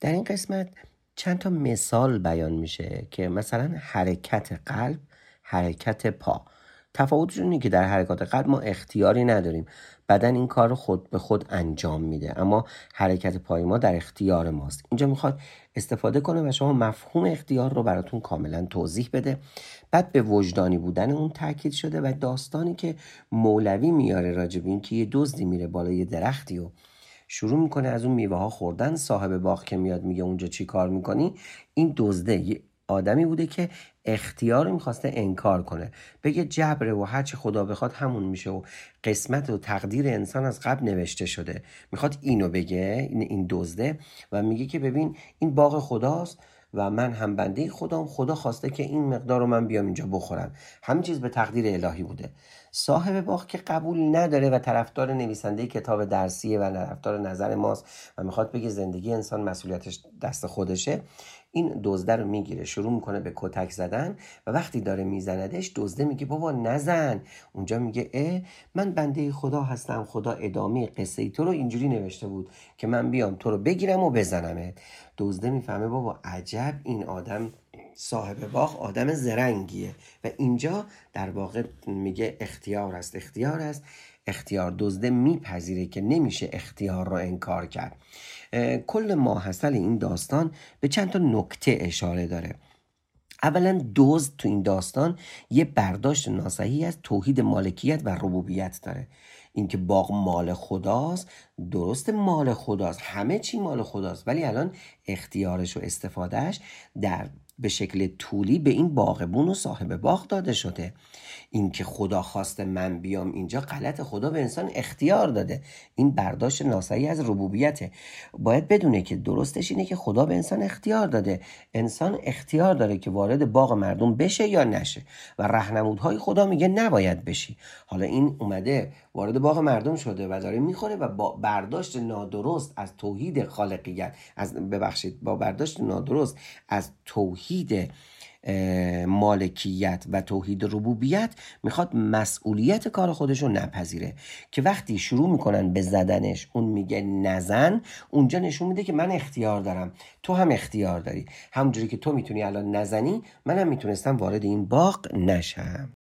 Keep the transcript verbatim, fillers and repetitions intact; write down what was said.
در این قسمت چند تا مثال بیان میشه که مثلا حرکت قلب، حرکت پا. تفاوتشون اینه که در حرکات قلب ما اختیاری نداریم، بدن این کار رو خود به خود انجام میده، اما حرکت پای ما در اختیار ماست. اینجا میخواد استفاده کنه و شما مفهوم اختیار رو براتون کاملا توضیح بده. بعد به وجدانی بودن اون تاکید شده و داستانی که مولوی میاره راجب این که یه دزدی میره بالای درختی و شروع میکنه از اون میوه ها خوردن. صاحب باغ که میاد میگه اونجا چی کار میکنی؟ این دزده یه آدمی بوده که اختیار میخواسته انکار کنه، بگه جبره و هرچی خدا بخواد همون میشه و قسمت و تقدیر انسان از قبل نوشته شده. میخواد اینو بگه، این این دزده، و میگه که ببین این باغ خداست و من هم بنده خدام، خدا خواسته که این مقدار رو من بیام اینجا بخورم، همین چیز به تقدیر الهی بوده. صاحب باغ که قبول نداره و طرفدار نویسنده کتاب درسیه و طرفدار نظر ماست و میخواد بگه زندگی انسان مسئولیتش دست خودشه، این دزده رو میگیره، شروع میکنه به کتک زدن و وقتی داره میزندش دزده میگه بابا نزن. اونجا میگه اه من بنده خدا هستم، خدا ادامه قصه ای تو رو اینجوری نوشته بود که من بیام تو رو بگیرم و بزنمت. دزده میفهمه بابا عجب این آدم صاحب باغ آدم زرنگیه و اینجا در واقع میگه اختیار است، اختیار است، اختیار. دزده میپذیره که نمیشه اختیار رو انکار کرد. کل ماحصل این داستان به چند تا نکته اشاره داره. اولا دزد تو این داستان یه برداشت ناصحیح از توحید مالکیت و ربوبیت داره. اینکه باغ مال خداست، درست مال خداست، همه چی مال خداست، ولی الان اختیارش و استفادهش در به شکل طولی به این باغبون و صاحب باغ داده شده. این که خدا خواسته من بیام اینجا غلط، خدا به انسان اختیار داده. این برداشت ناصحیح از ربوبیته. باید بدونه که درستش اینه که خدا به انسان اختیار داده، انسان اختیار داره که وارد باغ مردم بشه یا نشه و راهنمودهای خدا میگه نباید بشی. حالا این اومده وارد باغ مردم شده و داره میخوره و با برداشت نادرست از توحید خالقیت، از ببخشید با برداشت نادرست از توحید مالکیت و توحید ربوبیت میخواد مسئولیت کار خودشو نپذیره، که وقتی شروع میکنن به زدنش اون میگه نزن. اونجا نشون میده که من اختیار دارم، تو هم اختیار داری. همونجوری که تو میتونی الان نزنی، منم میتونستم وارد این باغ نشم.